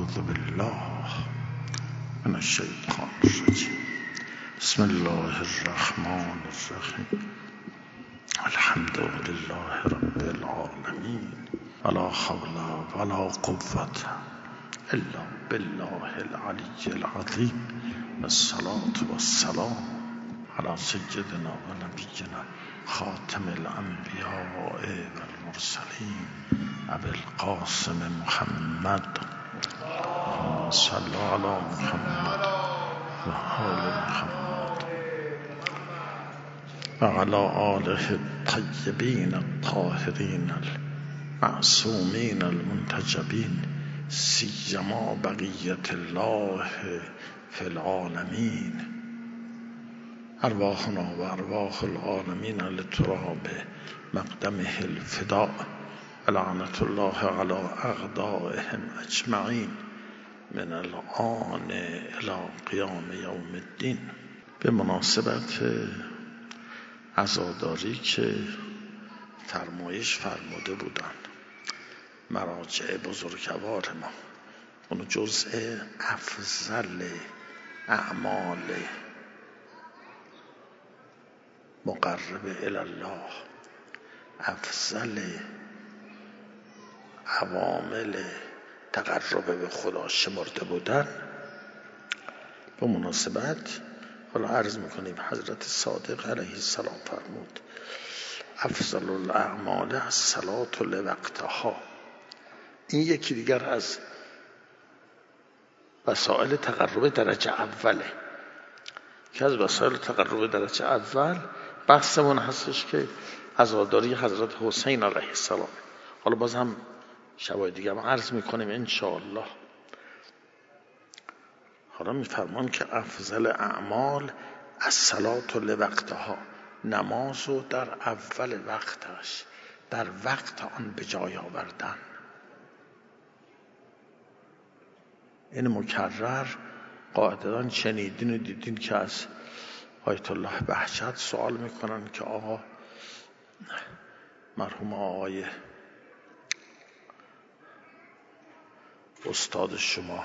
أعوذ بالله من الشيطان الرجيم. بسم الله الرحمن الرحيم. الحمد لله رب العالمين، ولا حول ولا قوة إلا بالله العلي العظيم. الصلاة والسلام على سيدنا ونبينا خاتم الأنبياء والمرسلين أبي القاسم محمد. صلى على محمد وآل محمد وعلى آله الطيبين الطاهرين المعصومين المنتجبين، سيما بقية الله في العالمين. أرواحنا وأرواح العالمين لتراب مقدمه الفداء، لعنة الله على أعدائهم أجمعين من الآن إلى قیام یوم الدین. به مناسبت عزاداری که فرمایش فرموده بودند مراجع بزرگوار ما، اون جزء افضل اعمال مقرب الی الله، افضل عوامل تقرب به خدا شمرده بودن. به مناسبت حالا عرض میکنیم حضرت صادق علیه السلام فرمود افضل الاعمال الصلاة لوقتها. این یکی دیگر از وسائل تقرب درجه اوله، که از وسایل تقرب درجه اول بحثمون هستش که عزاداری حضرت حسین علیه السلام. حالا باز هم شبای دیگه هم عرض میکنیم انشاءالله. حالا میفرمان که افضل اعمال الصلاة لوقتها، نماز رو در اول وقتش، در وقت آن به جای آوردن. این مکرر قاعدتاً شنیدین و دیدین که از آیت الله بهجت سوال میکنن که آقا مرحوم آقای استاد شما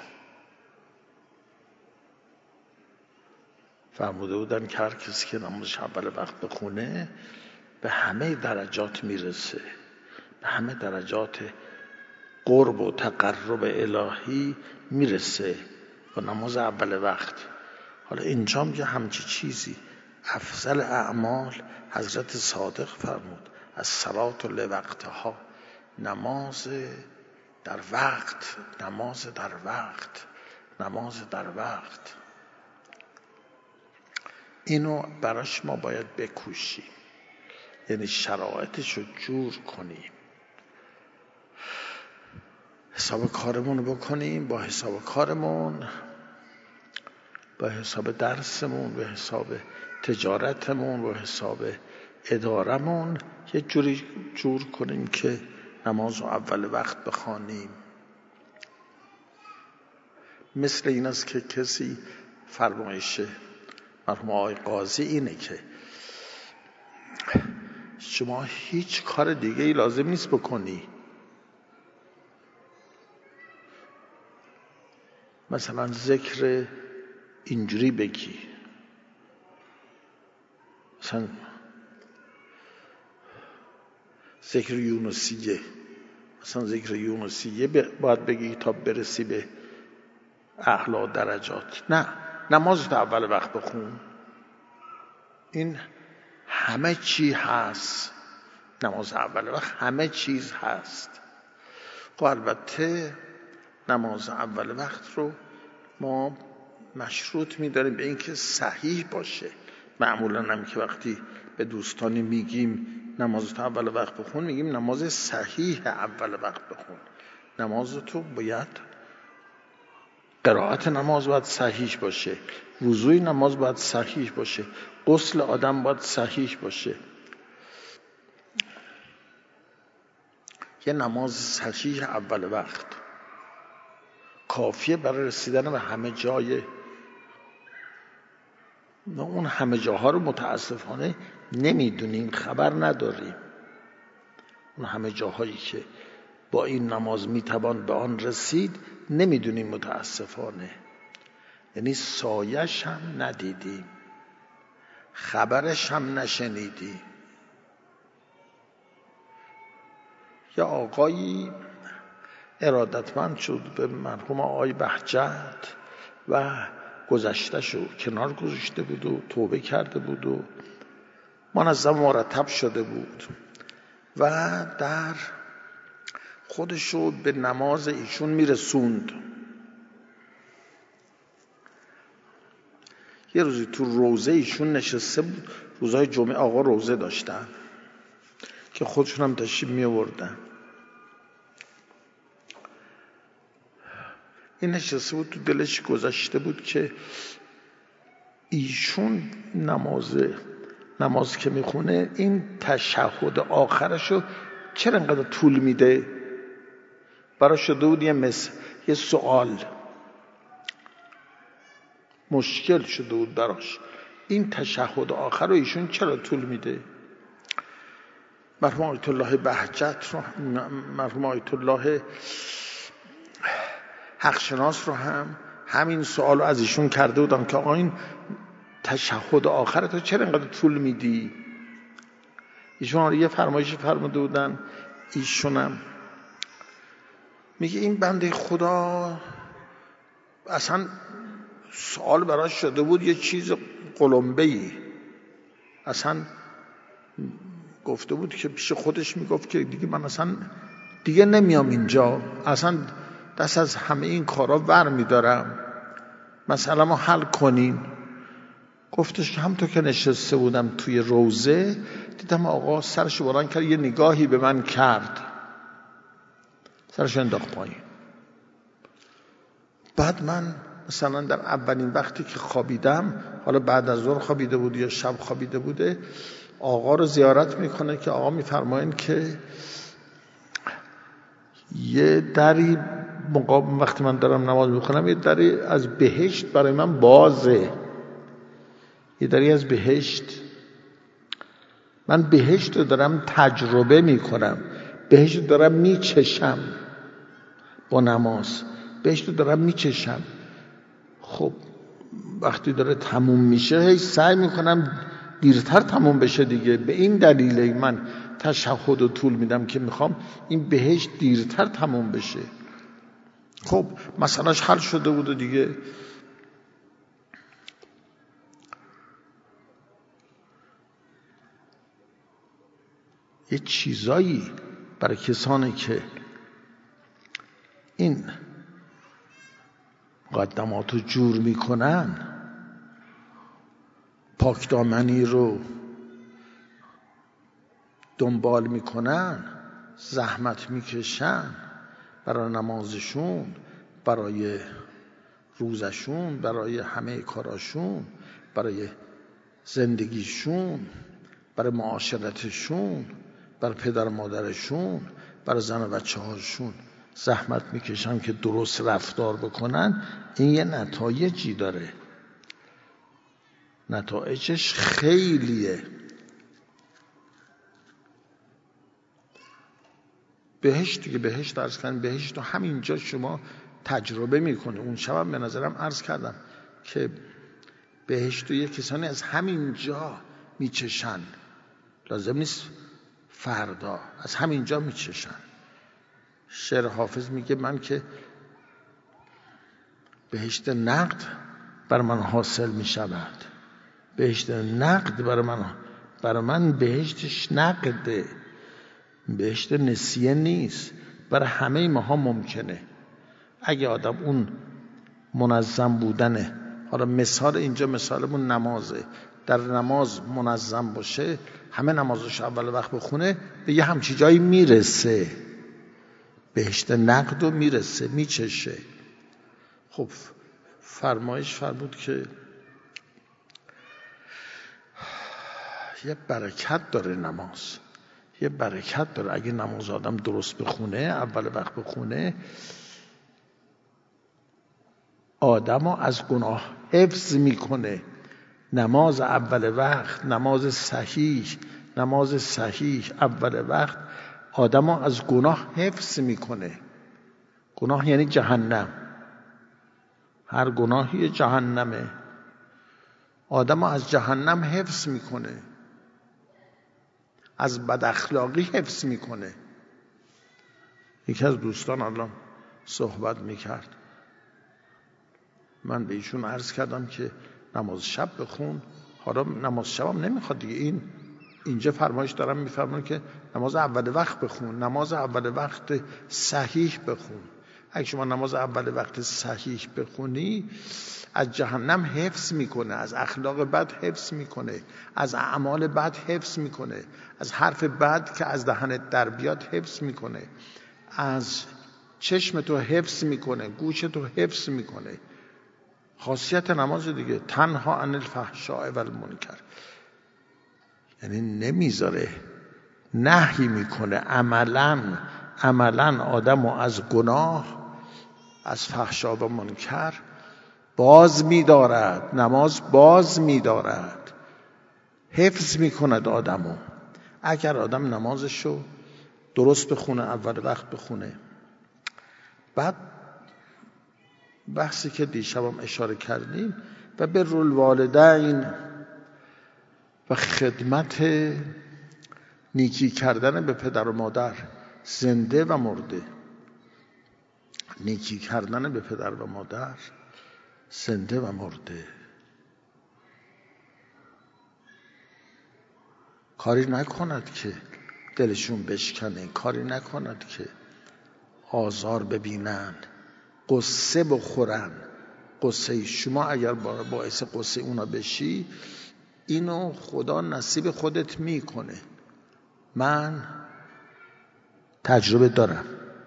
فرموده بودن که هر کسی که نمازش اول وقت بخونه به همه درجات میرسه، به همه درجات قرب و تقرب الهی میرسه با نماز اول وقت. حالا اینجا میگه همچی چیزی افضل اعمال حضرت صادق فرمود الصلاة لوقتها، نماز در وقت، نماز در وقت، نماز در وقت. اینو براش ما باید بکوشیم، یعنی شرایطش رو جور کنیم، حساب کارمون رو بکنیم، با حساب کارمون، با حساب درسمون، با حساب تجارتمون، با حساب ادارمون یه جوری جور کنیم که نماز رو اول وقت بخوانیم. مثل این است که کسی فرمایش مرحوم آقای قاضی اینه که شما هیچ کار دیگه ای لازم نیست بکنی، مثلا ذکر اینجوری بگی، مثلا ذکر یونسیه، مثلا ذکر یونسیه باید بگی تا برسی به اعلی درجات. نه، نماز تا اول وقت بخون، این همه چی هست. نماز اول وقت همه چیز هست. خب البته نماز اول وقت رو ما مشروط می‌داریم به اینکه صحیح باشه. معمولا هم که وقتی به دوستانی میگیم نماز تو اول وقت بخون، میگیم نماز صحیح اول وقت بخون. نماز تو باید، قرائت نماز باید صحیح باشه، وضوی نماز باید صحیح باشه، غسل آدم باید صحیح باشه. یه نماز صحیح اول وقت کافیه برای رسیدن به همه جای. ما اون همه جاها رو متاسفانه نمیدونیم، خبر نداریم. اون همه جاهایی که با این نماز میتوان به آن رسید نمیدونیم متاسفانه. یعنی سایش هم ندیدیم، خبرش هم نشنیدیم. یا آقایی ارادتمند شد به مرحوم آقای بهجت و گذشته شو کنار گذاشته بود و توبه کرده بود و منظم مرتب شده بود و در خودشو به نماز ایشون میرسوند. یه روزی تو روزه ایشون نشسته بود. روزهای جمعه آقا روزه داشتن که خودشون هم تشریف می آوردن. این نشسته بود، تو دلش گذشته بود که ایشون نماز که میخونه این تشهد آخرشو چرا انقدر طول میده؟ برای شده بود یه سوال، مشکل شده بود براش، این تشهد آخر رو ایشون چرا طول میده؟ مرحوم آیت الله بهجت رو، مرحوم آیت الله حق شناس رو هم همین سوال رو از ایشون کرده بودم که آقا این تشهد آخر تو چرا انقدر طول میدی؟ ایشون یه فرمایشی فرموده بودن، ایشونم میگه این بنده خدا اصلا سوال براش شده بود یه چیز قلمبه‌ای، اصلا گفته بود که پیش خودش میگفت که دیگه من اصلا دیگه نمیام اینجا، اصلا دست از همه این کارا ور میدارم، مسئله ما حل کنین. گفتش که همونطور که نشسته بودم توی روزه دیدم آقا سرش بلند کرد، یه نگاهی به من کرد، سرش انداخت پایین. بعد من مثلا در اولین وقتی که خوابیدم، حالا بعد از ظهر خوابیده بود یا شب خوابیده بوده، آقا رو زیارت میکنه که آقا میفرماین که یه دری وقتی من دارم نماز میخونم یه دری از بهشت برای من بازه، یه دری از بهشت، من بهشت رو دارم تجربه میکنم، بهشت رو دارم میچشم با نماز، بهشت رو دارم میچشم. خب وقتی داره تموم میشه هی سعی میکنم دیرتر تموم بشه دیگه، به این دلیل من تشهد رو طول میدم که میخوام این بهشت دیرتر تموم بشه. خب مسئلهش حل شده بود دیگه. یه چیزایی برای کسانی که این مقدمات رو جور میکنن، پاکدامنی رو دنبال میکنن، زحمت میکشن برای نمازشون، برای روزشون، برای همه کاراشون، برای زندگیشون، برای معاشرتشون، برای پدر مادرشون، برای زن و بچه هاشون زحمت میکشن که درست رفتار بکنن. این یه نتایجی داره، نتایجش خیلیه. بهشت که بهشت عرض کردن، بهشت رو همینجا شما تجربه میکنه. اون شبم به نظرم عرض کردم که بهشت رو یه کسانی از همینجا میچشن، لازم نیست فردا، از همینجا میچشن. شعر حافظ میگه من که بهشت نقد بر من حاصل میشود، بهشت نقد برای من بهشتش نقده، بهشت نسیه نیست، برای همه ماها ممکنه اگه آدم اون منظم بودنه. حالا مثال اینجا مثالمون نمازه، در نماز منظم باشه، همه نمازش اول وقت بخونه، به یه همچی جایی میرسه، بهشت نقد و میرسه، میچشه. خب فرمایش فرمود که یه برکت داره نماز، یه برکت داره. اگه نماز آدم درست بخونه، اول وقت بخونه، آدمو از گناه حفظ میکنه. نماز اول وقت، نماز صحیح اول وقت آدمو از گناه حفظ میکنه. گناه یعنی جهنم، هر گناهی جهنمه. آدمو از جهنم حفظ میکنه، از بد اخلاقی حفظ میکنه. یکی از دوستان الان صحبت میکرد، من به ایشون عرض کردم که نماز شب بخون. حالا نماز شبم نمیخواد دیگه، اینجا فرمایش دارم میفرمایند که نماز اول وقت بخون، نماز اول وقت صحیح بخون. اگه شما نماز اول وقت صحیح بخونی از جهنم حفظ میکنه، از اخلاق بد حفظ میکنه، از اعمال بد حفظ میکنه، از حرف بد که از دهنت در بیاد حفظ میکنه، از چشم تو حفظ میکنه، گوش تو حفظ میکنه. خاصیت نماز دیگه تنها عن الفحشاء و المنکر، یعنی نمیذاره، نهی میکنه، عملاً آدمو از گناه، از فحشا و منکر باز می‌دارد. نماز باز می‌دارد، حفظ می‌کند آدمو. اگر آدم نمازشو درست بخونه، اول وقت بخونه. بعد بحثی که دیشبم اشاره کردیم و بر الوالدین و خدمت نیکی کردن به پدر و مادر زنده و مرده. نیکی کردن به پدر و مادر زنده و مرده. کاری نکند که دلشون بشکنه، کاری نکند که آزار ببینن، قصه بخورن. قصه شما اگر باعث قصه اونا بشی، اینو خدا نصیب خودت میکنه. من تجربه دارم.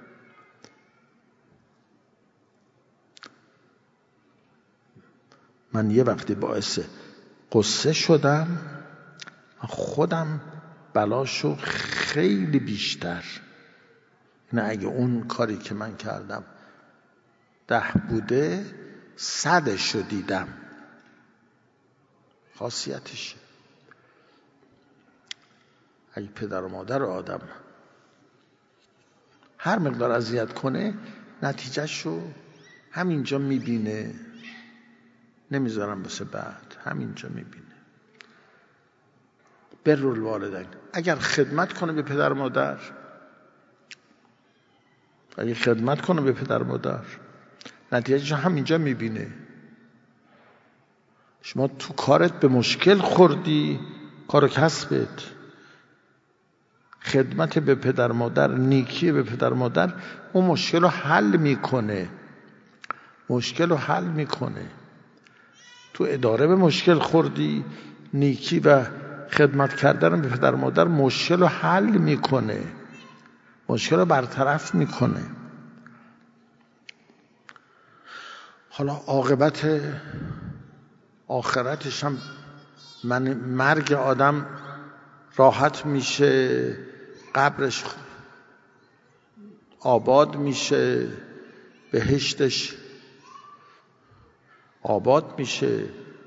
من یه وقتی باعث قصه شدم، خودم بلاشو خیلی بیشتر، نه اگه اون کاری که من کردم 10 بوده 100شو دیدم. خاصیتشه. اگه پدر و مادر آدم هر مقدار اذیت کنه، نتیجهشو همینجا میبینه، نمیذارم واسه بعد، همینجا میبینه. بر الوالدین، اگر خدمت کنه به پدر و مادر، اگه خدمت کنه به پدر و مادر، نتیجهش همینجا میبینه. شما تو کارت به مشکل خوردی، کار و کسبت، خدمت به پدر مادر، نیکی به پدر مادر اون مشکل رو حل میکنه، مشکل رو حل میکنه. تو اداره به مشکل خوردی، نیکی و خدمت کردن به پدر مادر مشکل رو حل میکنه، مشکل رو برطرف میکنه. حالا عاقبت آخرتش هم مرگ آدم راحت میشه، قبرش آباد میشه، بهشتش آباد میشه.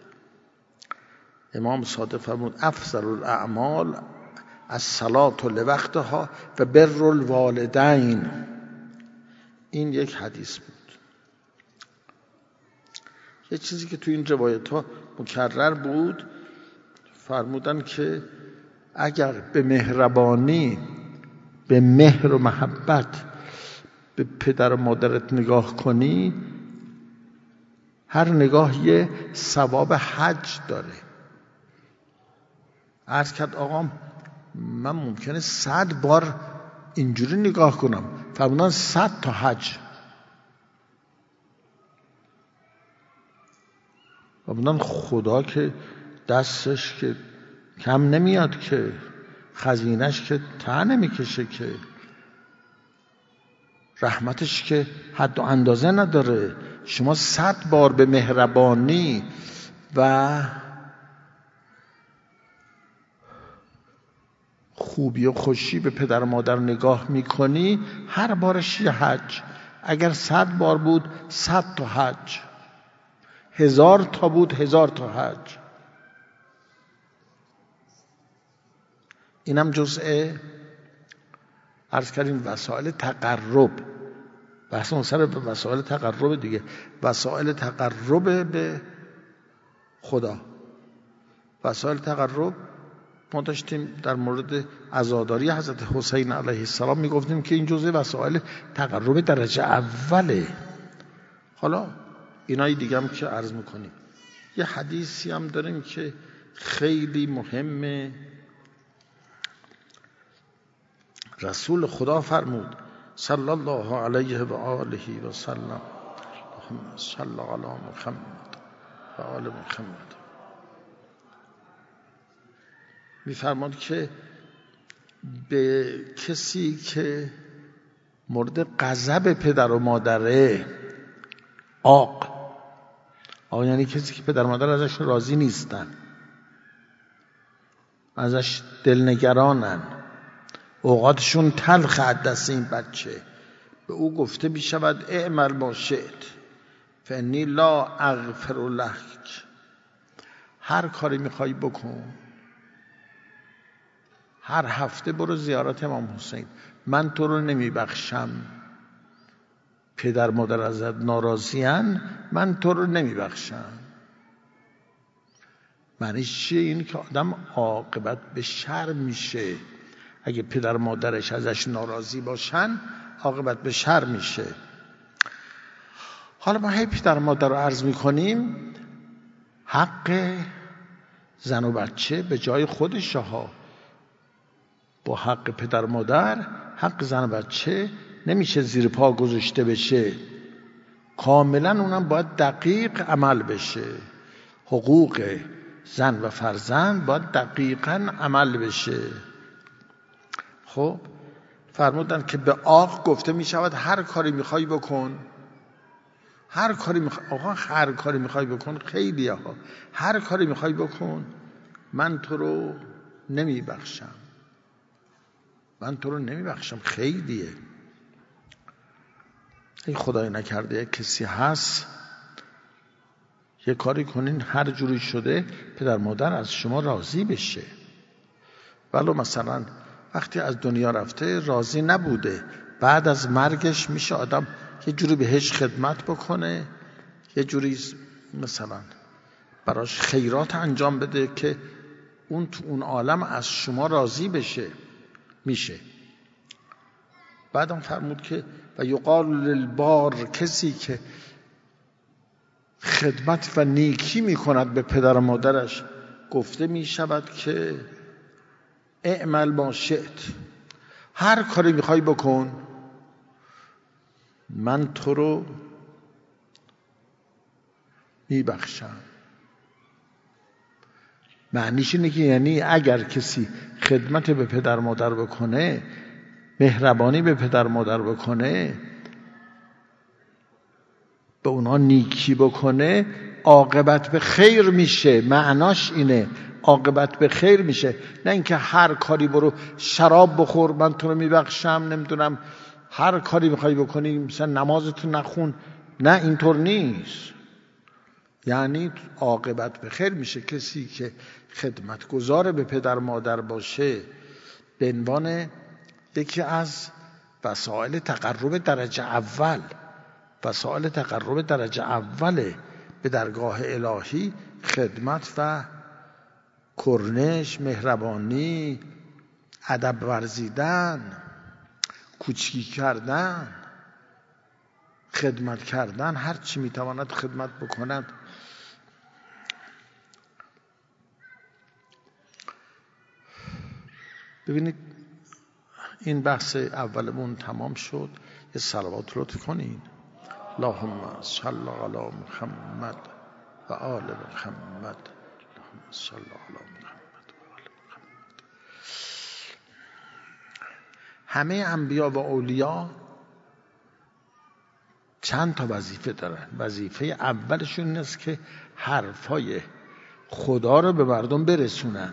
امام صادق فرمود افضل الاعمال الصلاة لوقتها و بر الوالدین. این یک حدیث بود. یه چیزی که تو این روایت ها مکرر بود، فرمودن که اگر به مهربانی، به مهر و محبت به پدر و مادرت نگاه کنی، هر نگاه یه ثواب حج داره. عرض کرد آقا من ممکنه 100 بار اینجوری نگاه کنم، فرمودن 100 تا حج. فرمودن خدا که دستش که کم نمیاد، که خزینش که ته نمیکشه، که رحمتش که حد و اندازه نداره. شما 100 بار به مهربانی و خوبی و خوشی به پدر و مادر نگاه میکنی، هر بارش یه حج. اگر 100 بار بود 100 تا حج، 1000 تا بود 1000 تا حج. اینم جزء عرض کردیم وسایل تقرب، بحث اون سر به وسایل تقرب دیگه، وسایل تقرب به خدا. وسایل تقرب ما داشتیم در مورد عزاداری حضرت حسین علیه السلام میگفتیم که این جزء وسایل تقرب درجه اوله. حالا اینای دیگه هم که عرض میکنیم، یه حدیثی هم داریم که خیلی مهمه. رسول خدا فرمود صلی الله علیه و آله و سلم، اللهم صل علی محمد و آل محمد، میفرماد که به کسی که مورد غضب پدر و مادره، آق یعنی کسی که پدر و مادر ازش راضی نیستن، ازش دلنگرانن، اوقاتشون تلخ از دست این بچه، به او گفته می شود اعمل ما شئت فانی لا اغفر لک، هر کاری میخوای بکن، هر هفته برو زیارت امام حسین، من تو رو نمیبخشم. پدر مادر ازت ناراضیان، من تو رو نمیبخشم. معنیش چیه؟ این که آدم عاقبت به شر میشه. اگه پدر مادرش ازش ناراضی باشن عاقبت به شر میشه. حالا ما هی پدر مادر رو عرض میکنیم، حق زن و بچه به جای خودش ها، با حق پدر مادر حق زن و بچه نمیشه زیر پا گذاشته بشه، کاملا اونم باید دقیق عمل بشه. حقوق زن و فرزند باید دقیقاً عمل بشه. خب فرمودن که به آق گفته می شود هر کاری میخوای بکن، هر کاری میخوای، آقا هر کاری میخوای بکن، خیلی ها هر کاری میخوای بکن، من تو رو نمیبخشم، من تو رو نمیبخشم. خیلیه. این خدای نکرده کسی هست یه کاری کنین هر جوری شده پدر مادر از شما راضی بشه، ولو مثلا وقتی از دنیا رفته راضی نبوده، بعد از مرگش میشه آدم یه جوری بهش خدمت بکنه، یه جوری مثلا براش خیرات انجام بده که اون تو اون عالم از شما راضی بشه، میشه. بعدم فرمود که و یقال للبار، کسی که خدمت و نیکی میکند به پدر و مادرش گفته میشود که اعمل ما شئت، هر کاری میخوای بکن، من تو رو میبخشم. معنیش اینه که یعنی اگر کسی خدمت به پدر مادر بکنه، مهربانی به پدر مادر بکنه، به اونا نیکی بکنه، عاقبت به خیر میشه. معناش اینه عاقبت به خیر میشه، نه اینکه هر کاری برو شراب بخور من تو رو میبخشم، نمیدونم هر کاری میخوای بکنی مثلا نمازتو نخون، نه اینطور نیست. یعنی عاقبت به خیر میشه. کسی که خدمتگزار به پدر مادر باشه به عنوان یکی از وسایل تقرب درجه اول، وسایل تقرب درجه اوله به درگاه الهی، خدمت و کرنش، مهربانی، ادب ورزیدن، کوچکی کردن، خدمت کردن، هر چی میتواند خدمت بکند. ببینید این بحث اولمون تمام شد. یه صلوات لطف کنین. اللهم صل علی محمد و آل محمد، اللهم صل علی محمد و آل محمد. همه انبیا و اولیا چند تا وظیفه دارن. وظیفه اولشون این است که حرفای خدا رو به مردم برسونن،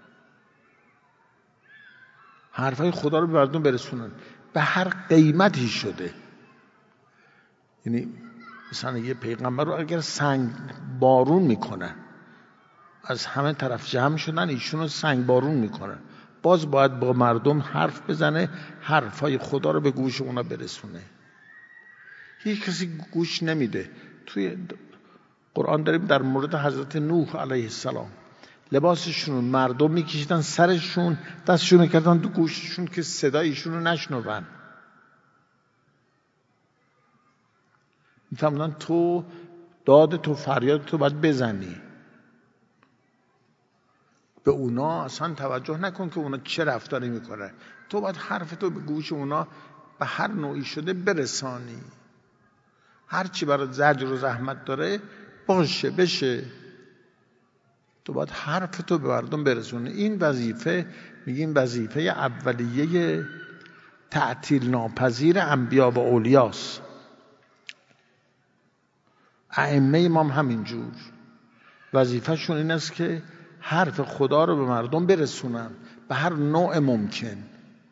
حرفای خدا رو به مردم برسونن به هر قیمتی شده. یعنی مثلا یه پیغمبر رو اگر سنگ بارون میکنن، از همه طرف جمع شدن ایشون رو سنگ بارون میکنن، باز باید با مردم حرف بزنه، حرفای خدا رو به گوش اونا برسونه. هیچ کسی گوش نمیده. توی قرآن داریم در مورد حضرت نوح علیه السلام، لباسشون مردم میکشیدن سرشون، دستشون کردن تو گوششون که صدایشون رو نشنون. میفهمدن تو داد تو فریاد تو باید بزنی. به اونا اصلا توجه نکن که اونا چه رفتاری میکنن، تو باید حرف تو به گوش اونا به هر نوعی شده برسانی. هر چی برای زجر و زحمت داره باشه بشه، تو باید حرف تو به مردم برسونی. این وظیفه میگیم وظیفه اولیه تعطیل ناپذیر انبیا و اولیاست. ائمه امام همینجور وظیفهشون این است که حرف خدا رو به مردم برسونن به هر نوع ممکن.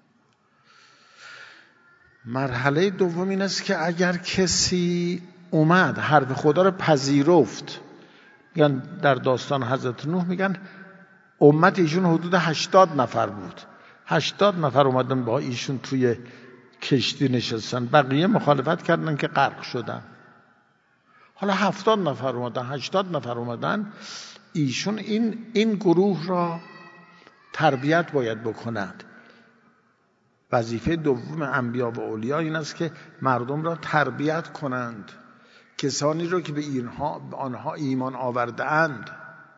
مرحله دوم این است که اگر کسی اومد حرف خدا رو پذیرفت، میگن در داستان حضرت نوح میگن امت ایشون حدود 80 نفر بود، 80 نفر اومدن با ایشون توی کشتی نشستن، بقیه مخالفت کردن که غرق شدن. حالا 70 نفر اومدن، 80 نفر اومدن، ایشون این گروه را تربیت باید بکنند. وظیفه دوم انبیا و اولیا این است که مردم را تربیت کنند، کسانی را که به آنها ایمان آورده اند.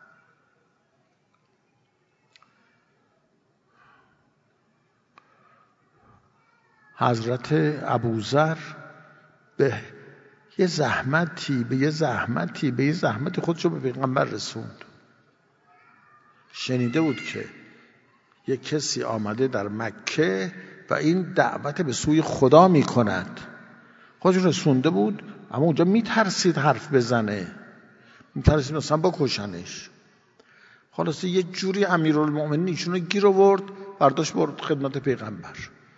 حضرت ابوذر به یه زحمتی خودشو به پیغمبر رسوند. شنیده بود که یه کسی آمده در مکه و این دعوت به سوی خدا می کند. خودش رسونده بود، اما اونجا میترسید حرف بزنه، میترسید مثلا بکشنش. خلاصه یه جوری امیرالمؤمنین ایشونو گیر آورد، برداشت برد خدمت پیغمبر.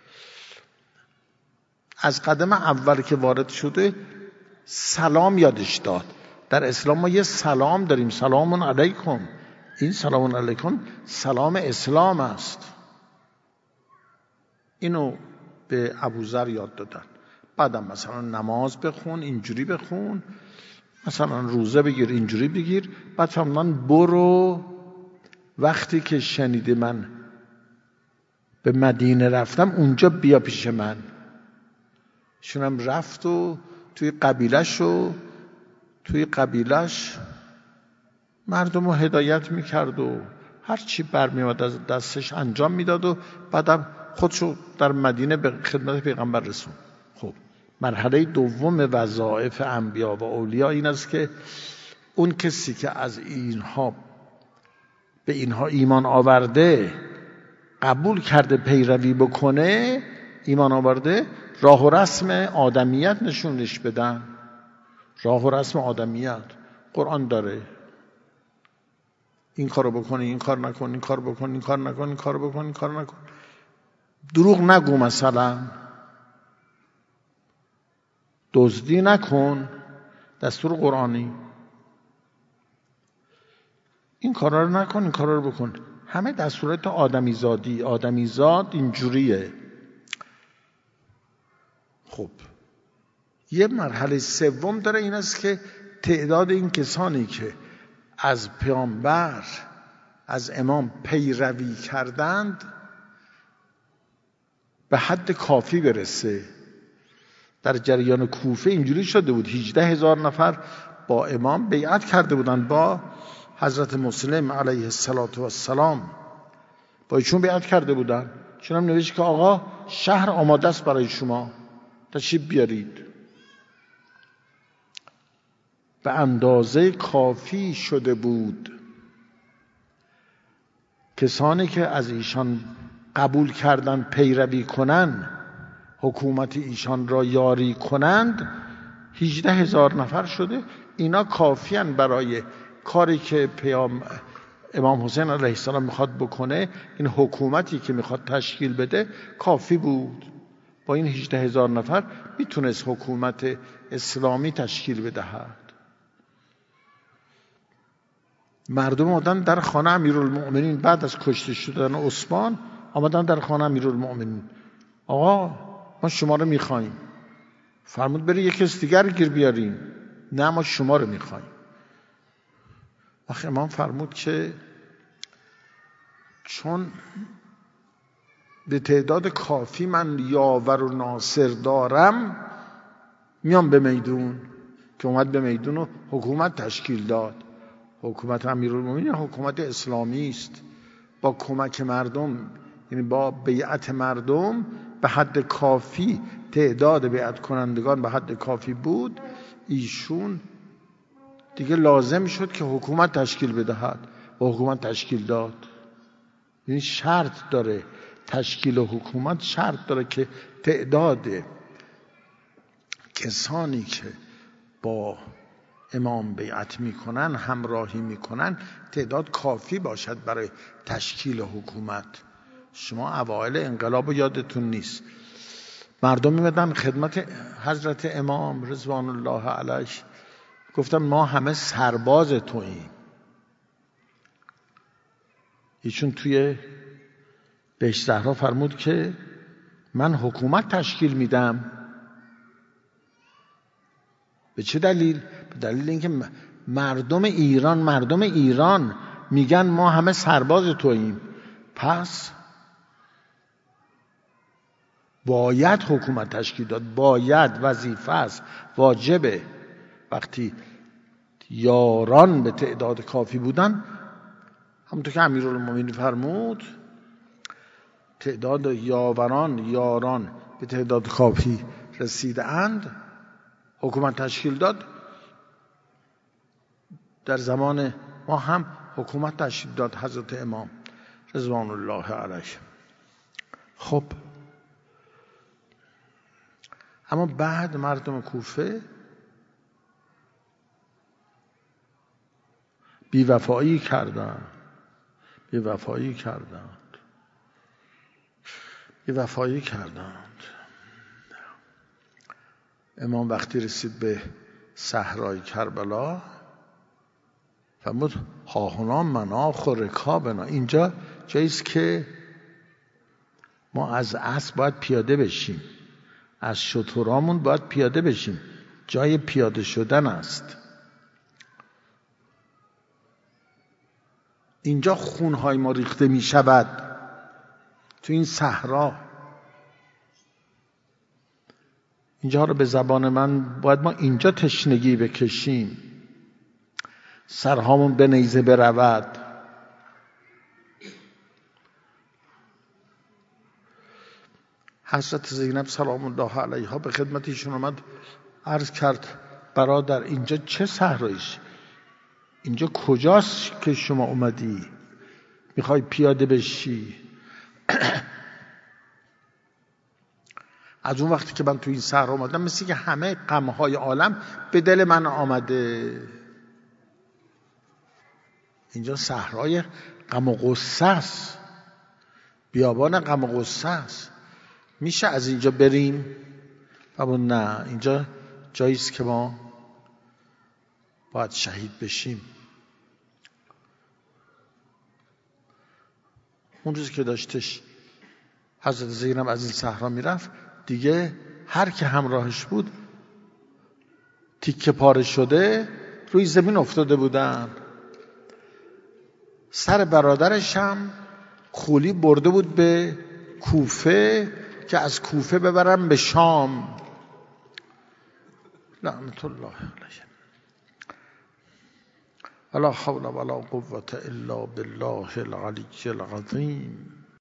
از قدم اول که وارد شده سلام یادش داد. در اسلام ما یه سلام داریم، سلام علیکم. این سلام علیکم سلام اسلام است. اینو به ابوذر یاد دادن. بعدم مثلا نماز بخون، اینجوری بخون، مثلا روزه بگیر، اینجوری بگیر. بعد فرمودن برو وقتی که شنیدی من به مدینه رفتم اونجا بیا پیش من. شونم رفت و توی قبیلش مردم رو هدایت میکرد و هر چی برمیاد از دستش انجام میداد و بعدم خودشو در مدینه به خدمت پیغمبر رسون. خب مرحله دوم وظایف انبیا و اولیا این است که اون کسی که از به اینها ایمان آورده، قبول کرده پیروی بکنه، ایمان آورده، راه و رسم آدمیت نشونش بدن. راه و رسم آدمیت قرآن داره، این کارو بکن، این کار نکن، این کار بکن، این کار نکن، این کار بکن، این کار نکن. دروغ نگو، مثلا دزدی نکن، دستور قرآنی. این کارا رو نکن، این کارا رو بکن. همه دستورات آدمیزاد اینجوریه. خب یه مرحله سوم داره، این است که تعداد این کسانی که از پیامبر، از امام پیروی کردند به حد کافی برسه. در جریان کوفه اینجوری شده بود 18,000 نفر با امام بیعت کرده بودند، با حضرت مسلم علیه السلام با ایشون بیعت کرده بودند. چون هم نوشت که آقا شهر آماده است برای شما، تشریف بیارید. به اندازه کافی شده بود. کسانی که از ایشان قبول کردن پیروی کنن، حکومت ایشان را یاری کنند، 18,000 نفر شده. اینا کافیان برای کاری که امام حسین علیه السلام میخواد بکنه. این حکومتی که میخواد تشکیل بده کافی بود. با این 18,000 نفر میتونست حکومت اسلامی تشکیل بدهد. مردم آمدن در خانه امیرالمؤمنین بعد از کشته شدن عثمان، آمدن در خانه امیرالمؤمنین، آقا ما شما رو میخوایم. فرمود بری یک کس دیگر گیر بیاریم. نه ما شما رو میخوایم. وقت امام فرمود که چون به تعداد کافی من یاور و ناصر دارم میام به میدون، که اومد به میدون و حکومت تشکیل داد. حکومت امیرالمومنین حکومت اسلامی است، با کمک مردم، یعنی با بیعت مردم به حد کافی، تعداد بیعت کنندگان به حد کافی بود، ایشون دیگه لازم شد که حکومت تشکیل بدهد و حکومت تشکیل داد. یعنی شرط داره تشکیل حکومت، شرط داره که تعداد کسانی که با امام بیعت میکنن، همراهی میکنن، تعداد کافی باشد برای تشکیل حکومت. شما اوایل انقلاب یادتون نیست، مردم میمدن خدمت حضرت امام رضوان الله علیه، گفتن ما همه سرباز توییم. ایشون توی بهشت زهرا فرمود که من حکومت تشکیل میدم. به چه دلیل؟ به دلیل اینکه مردم ایران میگن ما همه سرباز توییم، پس باید حکومت تشکیل داد، باید، وظیفه است، واجبه. وقتی یاران به تعداد کافی بودن، همونطور که امیرالمومنین فرمود، تعداد یاران به تعداد کافی رسیدند، حکومت تشکیل داد. در زمان ما هم حکومت تشکیل داد حضرت امام رضوان الله علیه. خب اما بعد مردم کوفه بی‌وفایی کردند. امام وقتی رسید به صحرای کربلا فرمود هاهنا مناخ و رکابنا، اینجا جاییست که ما از اسب باید پیاده بشیم، از شترامون باید پیاده بشیم، جای پیاده شدن است. اینجا خونهای ما ریخته می شود، تو این صحرا. اینجا رو به زبان من باید ما اینجا تشنگی بکشیم، سرهامون به نیزه برود. حضرت زینب سلام الله علیها به خدمت ایشون آمد، عرض کرد برادر اینجا چه صحراییست؟ اینجا کجاست که شما اومدی میخوای پیاده بشی؟ از اون وقتی که من تو این صحرا اومدم مثل که همه غمهای عالم به دل من آمده. اینجا صحرای غم و غصه است، بیابان غم و غصه است. میشه از اینجا بریم؟ اما نه، اینجا جاییست که ما باید شهید بشیم. اون روز که داشتش حضرت زینب از این صحرا میرفت، دیگه هر که همراهش بود تیکه پاره شده روی زمین افتاده بودن. سر برادرش هم خولی برده بود به کوفه که از کوفه ببرن به شام. لعنت الله علیه. ولا حول ولا قوة الا بالله العلی العظیم.